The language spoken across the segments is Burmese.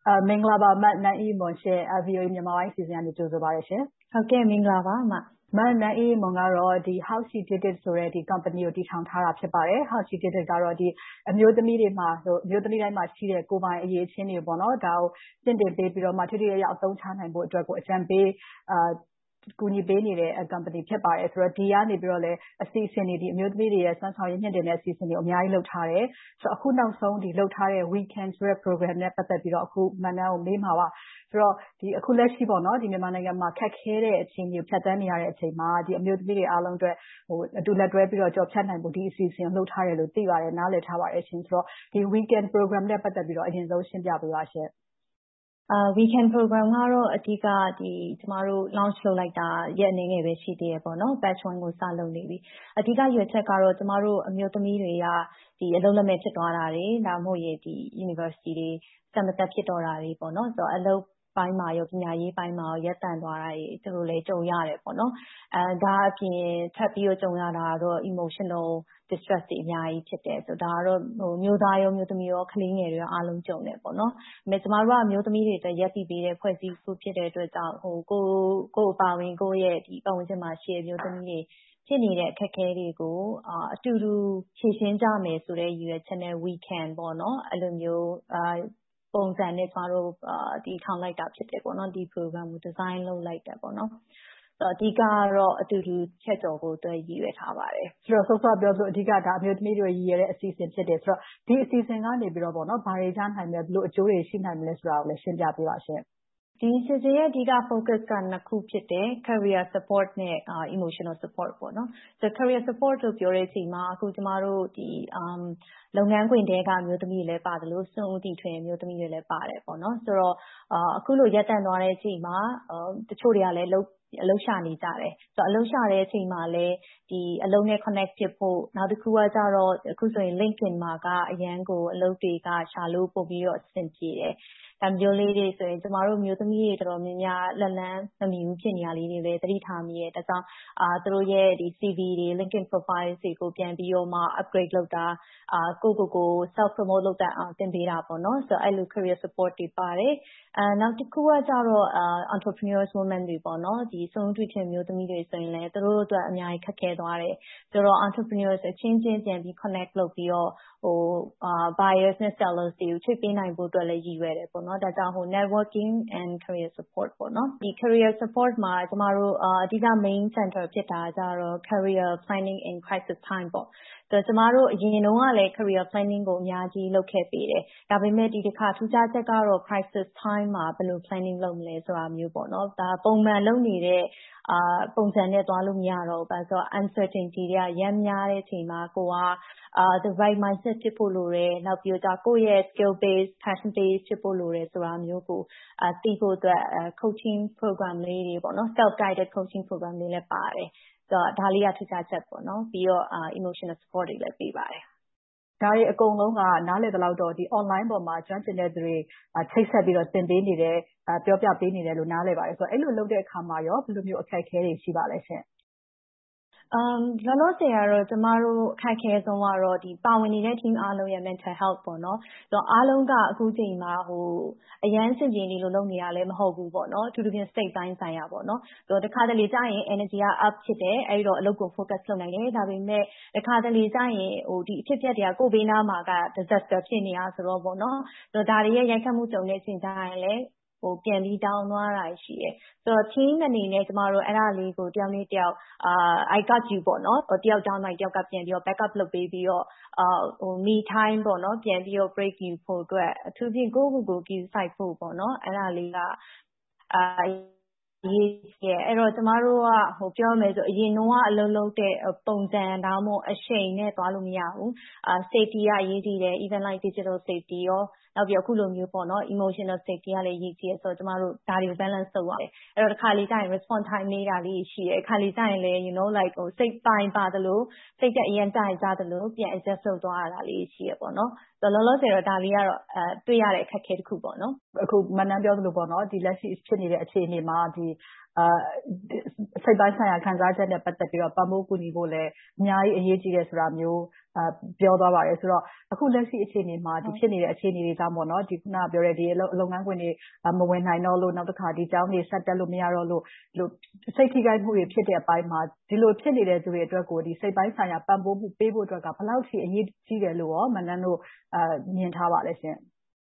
မင်္ဂလာပါမနန်းအေးမွန်ရှင် VOA မြန်မာပိုင်းအစီအစဉ်ကနေကြိုဆိုပါရရှင်။ဟုတ်ကဲ့မင်္ဂလာပါမနန်းအေးမွန်ကတော့ဒီ How She Did It ဆိုတဲ့ဒီ company ကိုတည်ထောင်ထားတာဖြစ်ပါတယ်။ How She Did It ကတော့ဒီအမျိုးသမီးတိုင်းမှာရှိတဲ့ကိုယ်ပိုင်အရေးချင်းတွေပေါ့နော်ဒါကိုတင့်တယ်ပေးပြီးတော့မှထိထိရောက်အသုံးချနိုင်ဖို့အတွက်ကိုအကြံပေးကူညီပေးနေတဲ့ company ဖြစ်ပါတယ်ဆိုတော့ဒီကနေပြီးတော့လည်းအစီအစဉ်တွေဒီအမျိုးသမီးတွေရဲ့စွမ်းဆောင်ရည်မြင့်တင်တဲ့အစီအစဉ်တွေအများကြီးလုပ်ထားတယ်ဆိုတော့အခုနောက်ဆုံးဒီလုပ်ထားတဲ့ weekend ဆိုတဲ့ program နဲ့ပတ်သက်ပြီးတော့အခုမနန်းကိုမေးမှာပါဆိုတော့ဒီအခုလက်ရှိပေါ့နော်ဒီမြန်မာနိုင်ငံမှာခက်ခဲတဲ့အခြေအနေကိုဖြတ်သန်းနေရတဲ့အချိန်မှာဒီအမျိုးသမီးတွေအားလုံးအတွက်အတူလက်တွဲပြီးတော့ကြော်ဖြတ်နိုင်ဖို့ဒီအစီအစဉ်ကိုလုပ်ထားတယ်လို့သိပါတယ်နားလည်ထားပါတယ်ရှင်ဆိုတော့ဒီ weekend program နဲ့ပတ်သက်ပြီးတော့အရင်ဆုံးရှင်းပြပေးပါရှင် weekend program ကတော့အဓိကဒီကျမတို့ launch လုပ်လိုက်တာရက်အနေငယ်ပဲရှိသေးတယ်ပေါ့နော် batch 1ကိုစလုပ်နေပြီအဓိကရွေးချက်ကတော့ကျမတို့အမျိုးသမီးတွေကဒီအလုပ်လက်မဲ့ဖြစ်သွားတာတွေဒါမှမဟုတ်ရင်ဒီ university တွေစံမတက်ဖြစ်တော့တာတွေပေါ့နော်ဆိုတော့အလုပ်ပိုင်းမှာရောပညာရေးပိုင်းမှာရောရပ်တန့်သွားတာတွေသူတို့လည်းကြုံရတယ်ပေါ့နော်ဒါအပြင်ထပ်ပြီးတော့ကြုံရတာတော့ emotional distress တွေအများကြီးဖြစ်တယ်ဆိုတော့ဒါကတော့မျိုးသားရောမျိုးသမီးရောကလေးငယ်တွေရောအားလုံးကြုံတယ်ပေါ့နော်ဒါပေမဲ့ကျမတို့ကအမျိုးသမီးတွေအတွက်ရပ်တည်ပေးတဲ့ဖွဲ့စည်းမှုဖြစ်တဲ့အတွက်ကြောင့်ကိုယ်အပါဝင်ကိုယ့်ရဲ့ဒီပတ်ဝန်းကျင်မှာရှိတဲ့မျိုးသမီးတွေဖြစ်နေတဲ့အခက်အခဲတွေကိုအတူတူဖြေရှင်းကြမယ်ဆိုတဲ့ရည်ရွယ်ချက်နဲ့ weekend ပေါ့နော်အဲ့လိုမျိုးပုံစံနဲ့ကျမတို့ဒီထောင်လိုက်တာဖြစ်တယ်ပေါ့နော်ဒီ program ကို design လုပ်လိုက်တယ်ပေါ့နော်အဓိကကတော့အတူတူချက်ကျော်ဖို့အတွက်ရည်ရွယ်ထားပါတယ်ဆိုတော့စောပြောဆိုအဓိကဒါအမျိုးသမီးတွေရည်ရွယ်တဲ့အစီအစဉ်ဖြစ်တယ်ဆိုတော့ဒီအစီအစဉ်ကနေပြီးတော့ပေါ့နော်ဘာတွေကြားနိုင်မလဲဘယ်လိုအကျိုးတွေရှိနိုင်မလဲဆိုတာကိုလည်းရှင်းပြပေးပါရှင်ဒီစီစဉ်ရဲ့အဓိက focus ကနှစ်ခုဖြစ်တယ် career support နဲ့ emotional support ပေါ့နော်ဆို career support လို့ပြောတဲ့အချိန်မှာအခုကျမတို့ဒီလုပ်ငန်းခွင်တဲကအမျိုးသမီးတွေလည်းပါတယ်လို့စွန့်ဦးတည်ထွင်အမျိုးသမီးတွေလည်းပါတယ်ပေါ့နော်ဆိုတော့အခုလိုရပ်တန့်သွားတဲ့အချိန်မှာတချို့တွေကလည်းအလုပ်ရှာနေကြတယ်ဆိုတော့အလုပ်ရှာတဲ့အချိန်မှာလည်းဒီအလုပ်နဲ့ connect ဖြစ်ဖို့နောက်တစ်ခုကကြတော့အခုဆိုရင် LinkedIn မှာကအရန်ကိုအလုပ်တွေကရှာလို့ပို့ပြီးတော့အဆင်ပြေတယ်ဒါမျိုးလေးတွေဆိုရင်ကျမတို့မျိုးသမီးတွေတော်တော်များများလက်လန်းမမီဘူးဖြစ်နေရလေးတွေလည်းသတိထားမိရဲ့ဒါကြောင့်သူတို့ရဲ့ဒီ CV တွေ LinkedIn profile တွေကိုပြန်ပြီးတော့မှ upgrade လုပ်တာကို self promote လုပ်တတ်အောင်သင်ပေးတာပေါ့နော်ဆိုတော့အဲ့လို career support တွေပါတယ်နောက်တစ်ခုကကြတော့ entrepreneurs women တွေပေါ့နော်ဒီစွန့်ဦးတည်ထွင်မျိုးသမီးတွေဆိုရင်လည်းသူတို့အတွက်အများကြီးခက်ခဲသွားတယ်ဆိုတော့ entrepreneurs အချင်းချင်းပြန်ပြီး connect လုပ်ပြီးတော့buyers နဲ့ sellers တွေကိုချိတ်ပေးနိုင်ဖို့အတွက်လည်းရည်ရွယ်တယ်ပေါ့နော်ဒါကြောင့်networking and career support ပေါ့နော်ဒီ career support မှာကျမတို့အဓိက main center ဖြစ်တာကြတော့ career planning in crisis time ပေါ့ဆိုတော့ကျမတို့အရင်တုန်းကလည်း career planning ကိုအများကြီးလုပ်ခဲ့ပေးတယ်ဒါပေမဲ့ဒီတစ်ခါထူးခြားချက်ကတော့ crisis time မှာဘယ်လို planning လုပ်မလဲဆိုတာမျိုးပေါ့နော်ဒါပုံမှန်လုပ်နေတဲ့ပုံစံနဲ့သွားလို့မရတော့ဘူးဘာလို့ဆိုတော့ uncertainty တွေကရမ်းများတဲ့အချိန်မှာကိုကthe right mindset ဖြစ်ဖို့လိုတယ်နောက်ပြီးတော့ကိုယ့်ရဲ့ skill base passion base ဖြစ်ဖို့လိုတယ်ဆိုတာမျိုးကိုသိဖို့အတွက် coaching program လေးတွေပေါ့နော် self guided coaching program လေးလည်းပါတယ်ဆိုတော့ဒါလေးကထူးခြားချက်ပေါ့နော်ပြီးတော့ emotional support တွေလည်းပေးပါတယ်ဒါတွေအကုန်လုံးကနားလည်သလောက်တော့ဒီ online ပေါ်မှာကျွမ်းကျင်တဲ့သူတွေချိတ်ဆက်ပြီးတော့သင်ပေးနေတယ်ပြောပြပေးနေတယ်လို့နားလည်ပါတယ်ဆိုတော့အဲ့လိုလုပ်တဲ့အခါမှာရောဘယ်လိုမျိုးအခက်အခဲတွေရှိပါလဲရှင်လောလောဆယ်ကတော့ကျမတို့အခက်အခဲဆုံးကတော့ဒီပါဝင်နေတဲ့ team အားလုံးရဲ့ mental health ပေါ့နော်ဆိုတော့အားလုံးကအခုချိန်မှာအရန်အဆင်ပြေနေလို့လုပ်နေတာလည်းမဟုတ်ဘူးပေါ့နော်အထူးသဖြင့် state တိုင်းဆိုင်ရာပေါ့နော်ဆိုတော့တခါတလေကြာရင် energy က up ဖြစ်တယ်အဲ့တော့အလုပ်ကို focus လုပ်နိုင်တယ်ဒါပေမဲ့တခါတလေကြာရင်ဒီအဖြစ်အပျက်တွေကကိုယ်ဘေးနားမှာက disaster ဖြစ်နေတာဆိုတော့ပေါ့နော်ဆိုတော့ဒါတွေရဲ့ရိုက်ခတ်မှုကြုံတဲ့အချိန်ကြာရင်လည်းပြန်ပြီး down သွားတာရှိတယ်ဆိုတော့ team အနေနဲ့ကျမတို့အဲ့ဒါလေးကိုတယောက်နဲ့တယောက် I got you ပေါ့နော်တယောက် down လိုက်တယောက်ကပြန်ပြီးတော့ back up လုပ်ပေးပြီးတော့me time ပေါ့နော်ပြန်ပြီးတော့ break ယူဖို့အတွက်အထူးဖြင့်ကိုယ့်ကိုယ်ကို give side ဖို့ပေါ့နော်အဲ့ဒါလေးကရေးရဲ့အဲ့တော့ကျမတို့ကပြောရမယ်ဆိုအရင်တုန်းကအလုပ်လုပ်တဲ့ပုံစံဒါမှမဟုတ်အရှိန်နဲ့သွားလို့မရဘူးsafety ကအရေးကြီးတယ် even like digital safety ရောနောက်ပြီးအခုလိုမျိုးပေါ့နော် emotional safety ကလည်းအရေးကြီးတယ်ဆိုတော့ကျမတို့ဒါတွေကို balance လုပ်ရတယ်အဲ့တော့တစ်ခါလေကြာရင် response time နေတာလေးရှိတယ်အခါလေကြာရင်လည်း you know like စိတ်ပိုင်းပါတယ်လို့စိတ်ကအရင်ကြာရင်ကြာတယ်လို့ပြန် adjust လုပ်သွားရတာလေးရှိရပေါ့နော်ဆိုတော့လောလောဆယ်တော့ဒါလေးကတော့တွေ့ရတဲ့အခက်အခဲတစ်ခုပေါ့နော်အခုမနန်းပြောသလိုပေါ့နော်ဒီလက်ရှိဖြစ်နေတဲ့အခြေအနေမှာဒီစိတ်ပိုင်းဆိုင်ရာခံစားချက်နဲ့ပတ်သက်ပြီးတော့ပံ့ပိုးကူညီဖို့လည်းအများကြီးအရေးကြီးတယ်ဆိုတာမျိုးပြောသွားပါတယ်ဆိုတော့အခုလက်ရှိအခြေအနေမှာဖြစ်နေတဲ့အခြေအနေတွေကြောင့်ပေါ့နော်ဒီခုနပြောတဲ့ဒီလုပ်ငန်းခွင်တွေမဝင်နိုင်တော့လို့နောက်တစ်ခါဒီကျောင်းတွေဆက်တက်လို့မရတော့လို့စိတ်ထိခိုက်မှုတွေဖြစ်တဲ့အပိုင်းမှာဒီလိုဖြစ်နေတဲ့သူတွေအတွက်ကိုဒီစိတ်ပိုင်းဆိုင်ရာပံ့ပိုးမှုပေးဖို့အတွက်ကဘယ်လောက်ထိအရေးကြီးတယ်လို့ရောမနန်းတို့မြင်ထားပါလဲရှင်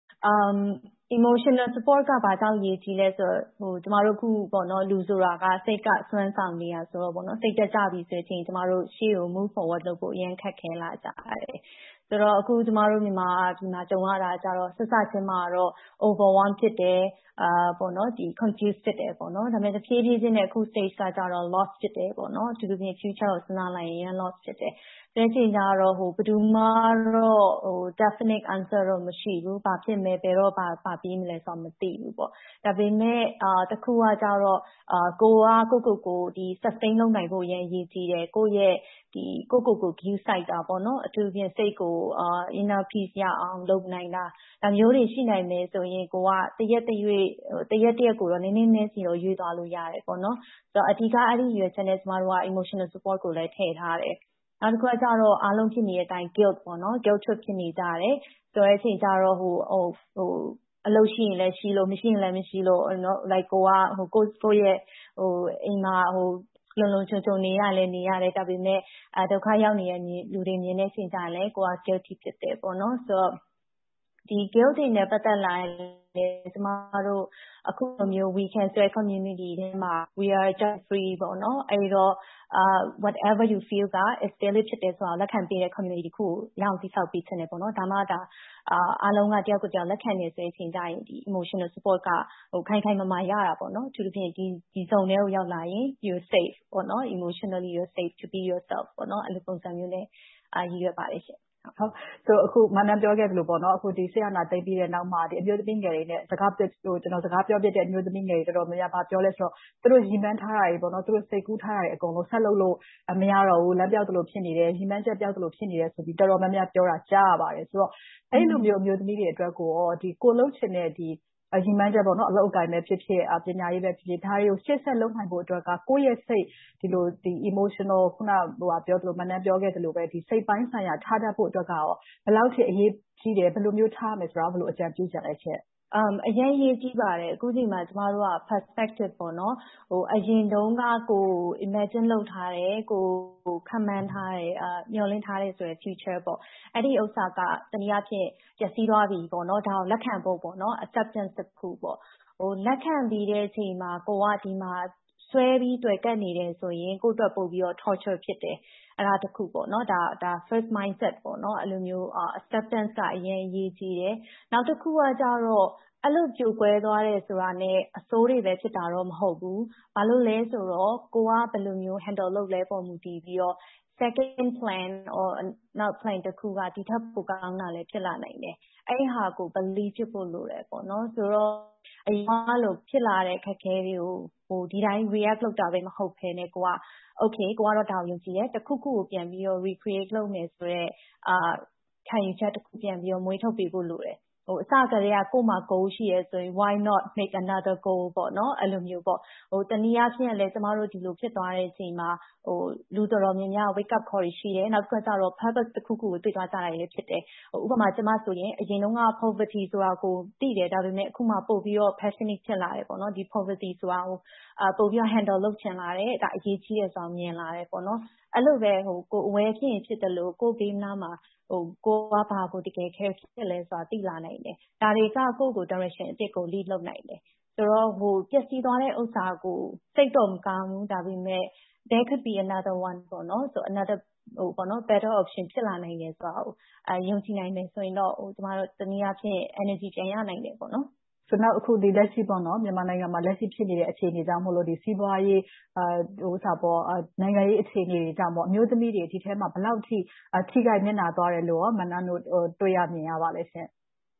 emotional support ကဘာကြောင့်ရေးကြီးလဲဆိုတော့ကျမတို့ခုပေါ့နော်လူဆိုတာကစိတ်ကစွမ်းဆောင်နေရဆိုတော့ပေါ့နော်စိတ်တက်ကြပြီဆိုရင်ကျမတို့ရှေ့ကို move forward လုပ်ဖို့အရင်ခက်ခဲလာကြတယ်ဆိုတော့အခုကျမတို့မြန်မာဒီမှာကြုံရတာကြတော့ဆက်စချင်းမှာတော့ overwhelm ဖြစ်တယ်ပေါ့နော်ဒီ confused ဖြစ်တယ်ပေါ့နော်ဒါပေမဲ့တဖြည်းဖြည်းချင်းနဲ့အခု stage ကကြတော့ lost ဖြစ်တယ်ပေါ့နော်ဒီလိုမျိုး future ကိုစဉ်းစားလိုက်ရင် lost ဖြစ်တယ်တဲ့ချိန်ကြတော့ဘယ်သူမှတော့definite answer တော့မရှိဘူးဘာဖြစ်မယ်ဘယ်တော့ဘာပြီးမလဲဆိုတော့မသိဘူးပေါ့ဒါပေမဲ့တခုကကြတော့ကိုဒီ sustain လုပ်နိုင်ဖို့အရင်အရေးကြီးတယ်ကိုယ့်ရဲ့ဒီကို view site တာပေါ့နော်အထူးဖြင့်စိတ်ကိုinner peace ရအောင်လုပ်နိုင်တာဒါမျိုးတွေရှိနိုင်မယ်ဆိုရင်ကိုကတရက်ကိုတော့နည်းနည်းစီတော့ရွေးသွားလို့ရတယ်ပေါ့နော်ဆိုတော့အဓိကအဲ့ဒီရွေးချက်နဲ့ကျမတို့က emotional support ကိုလည်းထည့်ထားတယ်နောက်တစ်ခုကကြတော့အားလုံးဖြစ်နေတဲ့အတိုင်း guilt ပေါ့နော် guilt trip ဖြစ်နေကြတယ်ဆိုတဲ့အချိန်ကြတော့အလုပ်ရှိရင်လည်းရှိလို့မရှိရင်လည်းမရှိလို့နော် like ကိုယ့်ရဲ့အိမ်မှာလုံချုံနေရလဲနေရတယ်ဒါပေမဲ့ဒုက္ခရောက်နေတဲ့လူတွေမြင်တဲ့အချိန်ကြရင်လည်းကိုက guilty ဖြစ်တယ်ပေါ့နော်ဆိုတော့ဒီ guilt တွေနဲ့ပတ်သက်လာရင်ကျမတို့အခုလိုမျိုး we can share community ထဲမှာ we are just free ပေါ့နော်အဲ့တော့ whatever you feel က is valid ဖြစ်တယ်ဆိုတာလက်ခံပေးတဲ့ community တစ်ခုကိုရအောင်တည်ဆောက်ပေးချင်တယ်ပေါ့နော်ဒါမှအားလုံးကတယောက်ကိုတယောက်လက်ခံနေဆိုတဲ့အချိန်ကျရင်ဒီ emotional support ကခိုင်မာရတာပေါ့နော်သူတို့ဖြင့်ဒီ zone ထဲကိုရောက်လာရင် you're safe ပေါ့နော် emotionally you're safe to be yourself ပေါ့နော်အဲ့လိုပုံစံမျိုးနဲ့ရည်ရွယ်ပါတယ်ရှင်ဟုတ်ဆိုအခုမနန်းပြောခဲ့သလိုပေါ့နော်အခုဒီဆရာနာသိပြီးတဲ့နောက်မှာဒီအမျိုးသမီးငယ်တွေနဲ့ကျွန်တော်စကားပြောပြတဲ့အမျိုးသမီးငယ်တွေတော်တော်များများဗာပြောလဲဆိုတော့သူတို့ရီမန်းထားတာတွေပေါ့နော်သူတို့စိတ်ကူးထားတာတွေအကုန်လုံးဆက်လုပ်လို့မရတော့ဘူးလမ်းပြောက်သလိုဖြစ်နေတယ်ရီမန်းချက်ပြောက်သလိုဖြစ်နေတယ်ဆိုပြီးတော်တော်များများပြောတာကြားရပါတယ်ဆိုတော့အဲ့လိုမျိုးအမျိုးသမီးတွေအတွက်ကိုရောဒီကိုလုံးချင်တဲ့ဒီရီမန်းချက်ပေါ့နော်အလုပ်အကိုင်ပဲဖြစ်ဖြစ်ပညာရေးပဲဖြစ်ဖြစ်ဒါတွေကိုရှေ့ဆက်လုပ်နိုင်ဖို့အတွက်ကကိုယ့်ရဲ့စိတ်ဒီလိုဒီ emotional ခုနပြောသလိုမနန်းပြောခဲ့သလိုပဲဒီစိတ်ပိုင်းဆိုင်ရာထားတတ်ဖို့အတွက်ကရောဘယ်လောက်ထိအရေးကြီးတယ်ဘယ်လိုမျိုးထားမယ်ဆိုတာဘယ်လိုအကြံပြုချင်လဲချက်အရင်ရေးကြည့်ပါတယ်အခုဒီမှာကျမတို့က perspective ပေါ့နော်အရင်တုန်းကကို imagine လုပ်ထားတယ်ကိုခန့်မှန်းထားတယ်မျှော်လင့်ထားတယ်ဆိုရယ် future ပေါ့အဲ့ဒီဥစ္စာကတနည်းအားဖြင့်ပျက်စီးသွားပြီပေါ့နော်ဒါကိုလက်ခံဖို့ပေါ့နော် acceptance တစ်ခုပေါ့လက်ခံပြီးတဲ့အချိန်မှာကိုကဒီမှာဆွဲပြီးတွေ့ကပ်နေတယ်ဆိုရင်ကိုယ့်အတွက်ပို့ပြီးတော့ torture ဖြစ်တယ်အဲ့ဒါတစ်ခုပေါ့နော်ဒါ first mindset ပေါ့နော်အဲ့လိုမျိုးacceptance ကအရင်အရေးကြီးတယ်နောက်တစ်ခုကကြတော့အဲ့လိုပြိုကွဲသွားတယ်ဆိုတာနဲ့အဆိုးတွေပဲဖြစ်တာတော့မဟုတ်ဘူးဘာလို့လဲဆိုတော့ကိုကဘယ်လိုမျိုး handle လုပ်လဲပုံမူတည်ပြီးတော့ second plan or not plan တစ်ခုကဒီထက်ပိုကောင်းတာလည်းဖြစ်လာနိုင်တယ်အဲ့ဒီဟာကို believe ဖြစ်ဖို့လိုတယ်ပေါ့နော်ဆိုတော့အရင်ကလိုဖြစ်လာတဲ့ခက်ခဲတွေကိုဒီတိုင်း react လုပ်တာပဲမဟုတ်ဘဲနဲ့ကိုက okay ကိုကတော့ဒါကိုယုံကြည်ရဲတစ်ခုခုကိုပြန်ပြီးတော့ recreate လုပ်မယ်ဆိုတော့ခံယူချက်တစ်ခုပြန်ပြီးတော့မွေးထုတ်ပေးဖို့လိုတယ်အစကတည်းကကို့မှာ goal ရှိရဲဆိုရင် why not make another goal ပေါ့နော်အဲ့လိုမျိုးပေါ့တနည်းအားဖြင့်လည်းကျမတို့ဒီလိုဖြစ်သွားတဲ့အချိန်မှာလူတော်တော်များများ wake up call ရှိတယ်နောက်တစ်ခါကျတော့ purpose တစ်ခုခုကိုသိသွားကြတာလည်းဖြစ်တယ်ဥပမာကျမဆိုရင်အရင်တုန်းက poverty ဆိုတာကိုသိတယ်ဒါပေမဲ့အခုမှပို့ပြီးတော့ passionate ဖြစ်လာတယ်ပေါ့နော်ဒီ poverty ဆိုတာကိုပို့ပြီးတော့ handle လုပ်ချင်လာတယ်ဒါအရေးကြီးတယ်ဆိုတာမြင်လာတယ်ပေါ့နော်အဲ့လိုပဲကို aware ဖြစ်ရင်ဖြစ်တယ်လို့ကိုဘေးနားမှာကိုကဘာကိုတကယ် care ဖြစ်လဲဆိုတာသိလာနိုင်တယ်ဒါတွေကကိုယ့်ကို direction အသစ်ကို lead လုပ်နိုင်တယ်ဆိုတော့ပျက်စီးသွားတဲ့ဥစ္စာကိုစိတ်တော့မကောင်းဘူးဒါပေမဲ့ there could be another one ပေါ့နော်ဆို another ပေါ့နော် better option ဖြစ်လာနိုင်တယ်ဆိုတာကိုယုံကြည်နိုင်တယ်ဆိုရင်တော့ကျမတို့တနည်းအားဖြင့် energy ပြန်ရနိုင်တယ်ပေါ့နော်ဆိုတော့အခုဒီလက်ရှိပေါ့နော်မြန်မာနိုင်ငံမှာလက်ရှိဖြစ်နေတဲ့အခြေအနေကြောင့်မို့လို့ဒီစီးပွားရေးနိုင်ငံရေးအခြေအနေတွေကြောင့်ပေါ့အမျိုးသမီးတွေဒီထဲမှာဘယ်လောက်ထိခိုက်မျက်နှာသွားတယ်လို့ရောမနန်းတို့တွေ့ရမြင်ရပါလဲရှင်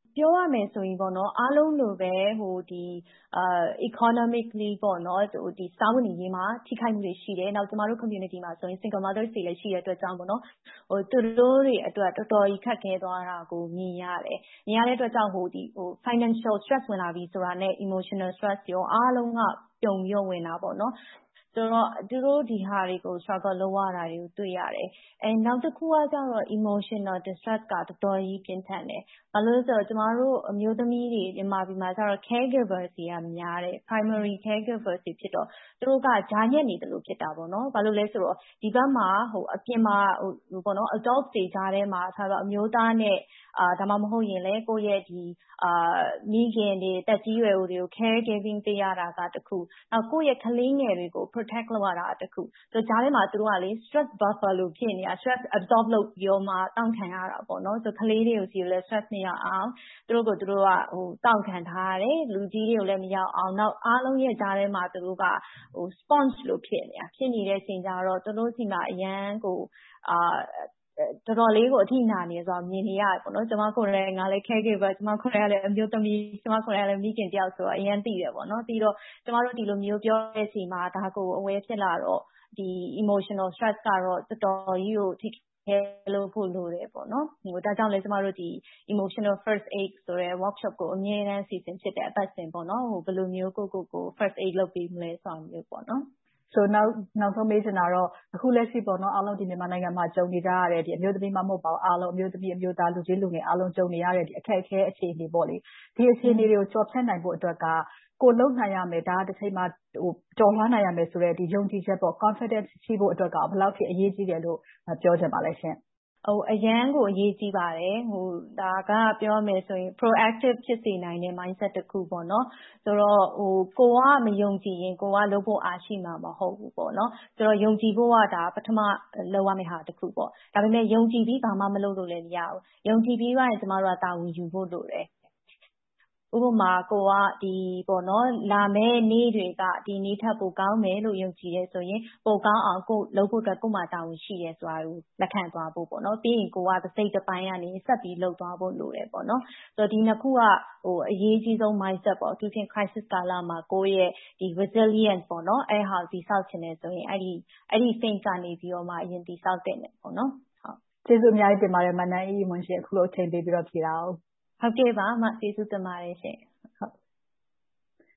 ပြောရမယ်ဆိုရင်ပေါ့နော်အားလုံးလိုပဲeconomically ပေါ့နော်ဒီစားဝတ်နေရေးမှာထိခိုက်မှုတွေရှိတယ်နောက်ကျမတို့ community မှာဆိုရင် single mothers တွေလည်းရှိတဲ့အတွက်ကြောင့်ပေါ့နော်သူတို့တွေအတွက်တော်တော်ကြီးခက်ခဲသွားတာကိုမြင်ရတယ်တဲ့အတွက်ကြောင့်financial stress ဝင်လာပြီဆိုတာနဲ့ emotional stress ရောအားလုံးကပြုံပြီးတော့ဝင်တာပေါ့နော်ဆိုတော့သူတို့ဒီဟာတွေကို struggle လုပ်ရတာတွေကိုတွေ့ရတယ်။နောက်တစ်ခုကကျတော့ emotional distress ကတော်တော်ကြီးပြင်းထန်တယ်။ဘာလို့လဲဆိုတော့ကျမတို့အမျိုးသမီးတွေမြန်မာပြည်မှာကျတော့ caregivers တွေကများတယ်။ primary caregivers တွေဖြစ်တော့သူတို့ကကြားညက်နေတယ်လို့ဖြစ်တာပေါ့နော်။ဘာလို့လဲဆိုတော့ဒီဘက်မှာအပြင်မှာပေါ့နော် adult တွေကြားထဲမှာထားတော့အမျိုးသားနဲ့ဒါမှမဟုတ်ရင်လည်းကိုယ့်ရဲ့မိခင်တွေတက်ကြီးရွယ်အိုတွေကို caregiving ပေးရတာကတစ်ခုနောက်ကိုယ့်ရဲ့ကလေးငယ်တွေကို protect လုပ်ရတာတစ်ခုဆိုကြားထဲမှာသူတို့ကလေ stress buffer လို့ဖြစ်နေတာ stress absorb လုပ်ပြီးတော့မှတောင့်ခံရတာပေါ့နော်ဆိုကလေးတွေကိုစီလည်း stress မရောက်အောင်သူတို့ကတောင့်ခံထားရတယ်လူကြီးတွေကိုလည်းမရောက်အောင်နောက်အားလုံးရဲ့ကြားထဲမှာသူတို့ကsponge လို့ဖြစ်နေတဲ့အချိန်ကျတော့သူတို့စီမှာအရန်ကိုတော်တော်လေးကိုအထိနာနေဆိုတာမြင်နေရတယ်ပေါ့နော်ကျွန်မကိုယ်တိုင်ငါလည်း caregiver ကျွန်မကိုယ်တိုင်လည်းအမျိုးသမီးကျွန်မကိုယ်တိုင်လည်းမိခင်တယောက်ဆိုတော့အရင်သိတယ်ပေါ့နော်ပြီးတော့ကျွန်မတို့ဒီလိုမျိုးပြောတဲ့အချိန်မှာဒါကိုအဝဲဖြစ်လာတော့ဒီ emotional stress ကတော့တော်တော်ကြီးကိုထိခဲလို့ဖို့လိုတယ်ပေါ့နော်ဒါကြောင့်လည်းကျွန်မတို့ဒီ emotional first aid ဆိုတဲ့ workshop ကိုအမြဲတမ်းစီစဉ်ဖြစ်တဲ့အပတ်စဉ်ပေါ့နော်ဘယ်လိုမျိုးကို first aid လုပ်ပေးမလဲဆိုတာမျိုးပေါ့နော်ဆိုနောက်ဆုံးမေးချင်တာတော့အခုလက်ရှိပေါ့နော်အားလုံးဒီမြန်မာနိုင်ငံမှာကြုံနေကြရတဲ့ဒီအမျိုးသမီးမဟုတ်ပါဘူးအားလုံးအမျိုးသမီးအမျိုးသားလူကြီးလူငယ်အားလုံးကြုံနေရတဲ့ဒီအခက်အခဲအခြေအနေပေါ့လေဒီအခြေအနေတွေကိုကျော်ဖြတ်နိုင်ဖို့အတွက်ကကိုလုံနိုင်ရမယ်ဒါတစ်ချိန်မှာကျော်လွှားနိုင်ရမယ်ဆိုတဲ့ဒီယုံကြည်ချက်ပေါ့ confidence ရှိဖို့အတွက်ကဘယ်လောက်ထိအရေးကြီးတယ်လို့ပြောချင်ပါလဲရှင်အရန်ကိုအရေးကြီးပါတယ်ဒါကပြောမယ်ဆိုရင် proactive ဖြစ်စေနိုင်တဲ့ mindset တစ်ခုပေါ့နော်ဆိုတော့ကိုကမယုံကြည်ရင်ကိုကလုပ်ဖို့အားရှိမှာမဟုတ်ဘူးပေါ့နော်ဆိုတော့ယုံကြည်ဖို့ကဒါပထမလုပ်ရမယ့်ဟာတစ်ခုပေါ့ဒါပေမဲ့ယုံကြည်ပြီးဘာမှမလုပ်လို့လည်းမရဘူးယုံကြည်ပြီးမှကျမတို့ကတာဝန်ယူဖို့လိုတယ်ဥပမာကိုကဒီပေါ့နော်လာမဲ့နေ့တွေကဒီနေ့ထပ်ပိုကောင်းမယ်လို့ယုံကြည်ရဲဆိုရင်ပိုကောင်းအောင်ကိုလုပ်ဖို့အတွက်ကိုမှတာဝန်ရှိရဲဆိုတာကိုလက်ခံသွားဖို့ပေါ့နော်ပြီးရင်ကိုကတစ်စိတ်တစ်ပိုင်းကနေဆက်ပြီးလုပ်သွားဖို့လိုတယ်ပေါ့နော်ဆိုတော့ဒီနှစ်ခုကအရေးကြီးဆုံး mindset ပေါ့သူချင်း crisis ကာလမှာကိုယ့်ရဲ့ဒီ resilience ပေါ့နော်အဲ့ဟာဒီဆောက်ချင်တယ်ဆိုရင်အဲ့ဒီ phase ကနေပြီးတော့မှအရင်ဒီဆောက်တဲ့နေပေါ့နော်ဟုတ်ကျေးဇူးအများကြီးတင်ပါတယ်မနန်းအေးမွန်ရှင်အခုလိုအချိန်ပေးပြီးတော့ဖြေတာဟုတ်ကဲ့ပါကျေးဇူးတင်ပါတယ်ရှင်